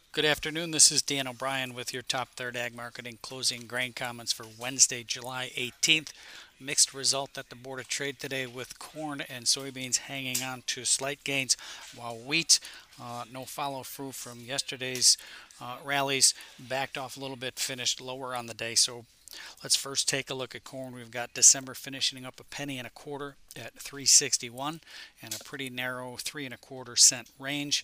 Good afternoon. This is Dan O'Brien with your Top Third Ag Marketing closing grain comments for Wednesday, July 18th. Mixed result at the Board of Trade today with corn and soybeans hanging on to slight gains, while wheat, no follow through from yesterday's rallies, backed off a little bit, finished lower on the day. So let's first take a look at corn. We've got December finishing up a penny and a quarter at 361 and a pretty narrow 3.25 cent range.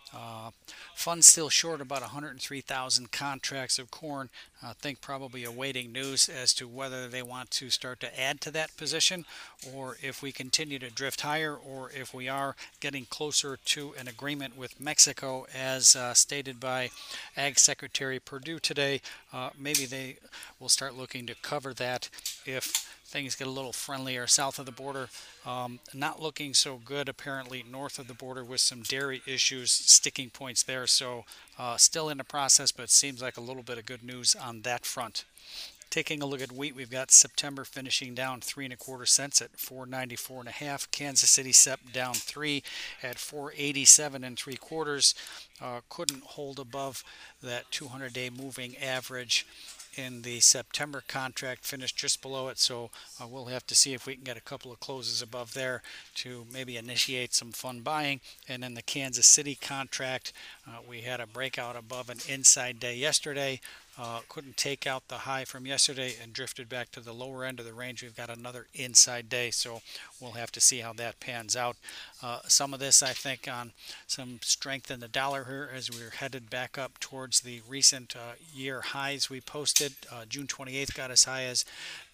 Funds still short about 103,000 contracts of corn. I think probably awaiting news as to whether they want to start to add to that position, or if we continue to drift higher, or if we are getting closer to an agreement with Mexico, as stated by Ag Secretary Perdue today. Maybe they will start looking to cover that if things get a little friendlier south of the border. Not looking so good apparently north of the border, with some dairy issues, sticking points there. So still in the process, but seems like a little bit of good news on that front. Taking a look at wheat, we've got September finishing down 3.25 cents at 494.5. Kansas City SEP down 3 at 487 3/4. Couldn't hold above that 200-day moving average in the September contract, finished just below it. So we'll have to see if we can get a couple of closes above there to maybe initiate some fun buying. And in the Kansas City contract, we had a breakout above an inside day yesterday. Couldn't take out the high from yesterday and drifted back to the lower end of the range. We've got another inside day, so we'll have to see how that pans out. Some of this, I think, on some strength in the dollar here as we're headed back up towards the recent year highs we posted. June 28th got as high as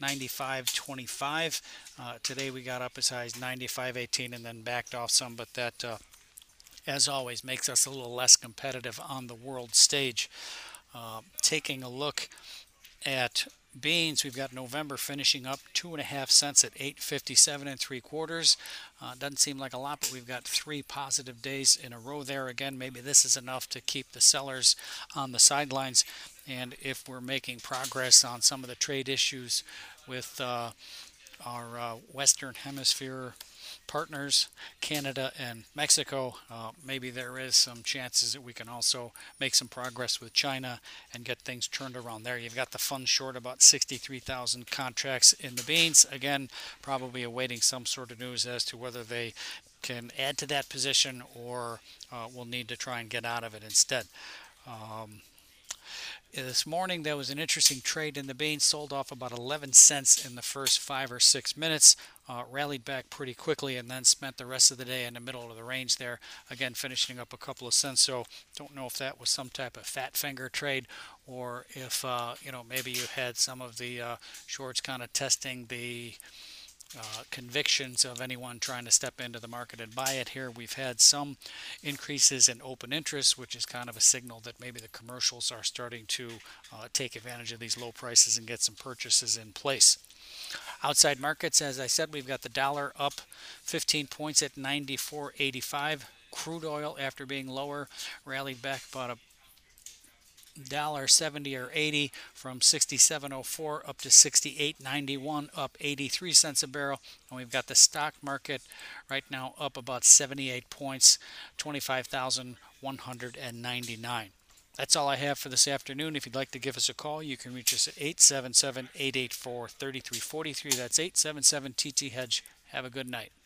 95.25. Today we got up as high as 95.18 and then backed off some, but that, as always, makes us a little less competitive on the world stage. Taking a look at beans, we've got November finishing up 2.5 cents at 857 3/4. Doesn't seem like a lot, but we've got 3 positive days in a row there. Again, maybe this is enough to keep the sellers on the sidelines. And if we're making progress on some of the trade issues with our Western Hemisphere partners, Canada and Mexico, maybe there is some chances that we can also make some progress with China and get things turned around there. You've got the funds short about 63,000 contracts in the beans. Again, probably awaiting some sort of news as to whether they can add to that position, or will need to try and get out of it instead. This morning there was an interesting trade in the beans, sold off about 11 cents in the first 5 or 6 minutes, rallied back pretty quickly, and then spent the rest of the day in the middle of the range there, again finishing up a couple of cents. So don't know if that was some type of fat finger trade, or if maybe you had some of the shorts kind of testing the convictions of anyone trying to step into the market and buy it here. We've had some increases in open interest, which is kind of a signal that maybe the commercials are starting to take advantage of these low prices and get some purchases in place. Outside markets, as I said, we've got the dollar up 15 points at 94.85. Crude oil, after being lower, rallied back about a $1.70 or 80 from 67.04 up to 68.91, up 83 cents a barrel. And we've got the stock market right now up about 78 points, 25,199. That's all I have for this afternoon. If you'd like to give us a call, you can reach us at 877-884-3343. That's 877-TT-HEDGE. Have a good night.